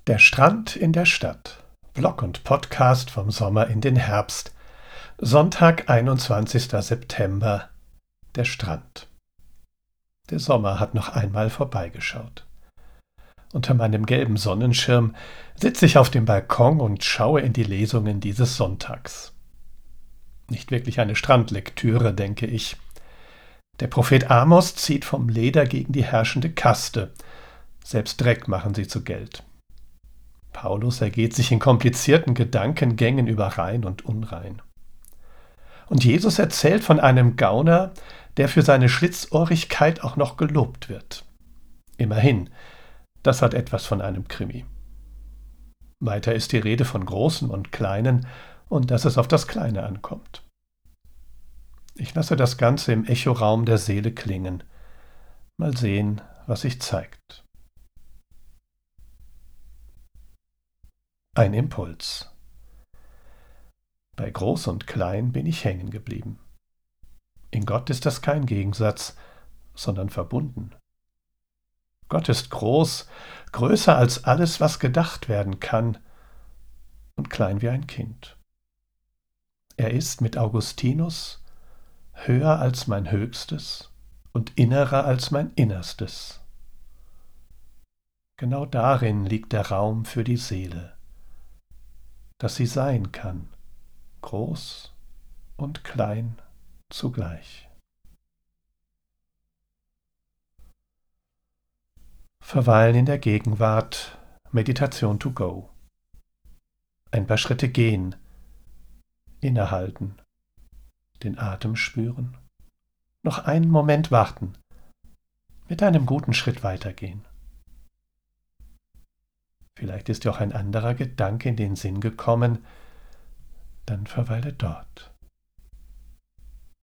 Der Strand in der Stadt. Blog und Podcast vom Sommer in den Herbst. Sonntag, 21. September. Der Strand. Der Sommer hat noch einmal vorbeigeschaut. Unter meinem gelben Sonnenschirm sitze ich auf dem Balkon und schaue in die Lesungen dieses Sonntags. Nicht wirklich eine Strandlektüre, denke ich. Der Prophet Amos zieht vom Leder gegen die herrschende Kaste. Selbst Dreck machen sie zu Geld. Paulus ergeht sich in komplizierten Gedankengängen über rein und unrein. Und Jesus erzählt von einem Gauner, der für seine Schlitzohrigkeit auch noch gelobt wird. Immerhin, das hat etwas von einem Krimi. Weiter ist die Rede von Großen und Kleinen und dass es auf das Kleine ankommt. Ich lasse das Ganze im Echoraum der Seele klingen. Mal sehen, was sich zeigt. Ein Impuls. Bei Groß und Klein bin ich hängen geblieben. In Gott ist das kein Gegensatz, sondern verbunden. Gott ist groß, größer als alles, was gedacht werden kann, und klein wie ein Kind. Er ist mit Augustinus höher als mein Höchstes und innerer als mein Innerstes. Genau darin liegt der Raum für die Seele, dass sie sein kann, groß und klein zugleich. Verweilen in der Gegenwart, Meditation to go. Ein paar Schritte gehen, innehalten, den Atem spüren, noch einen Moment warten, mit einem guten Schritt weitergehen. Vielleicht ist dir auch ein anderer Gedanke in den Sinn gekommen, dann verweile dort.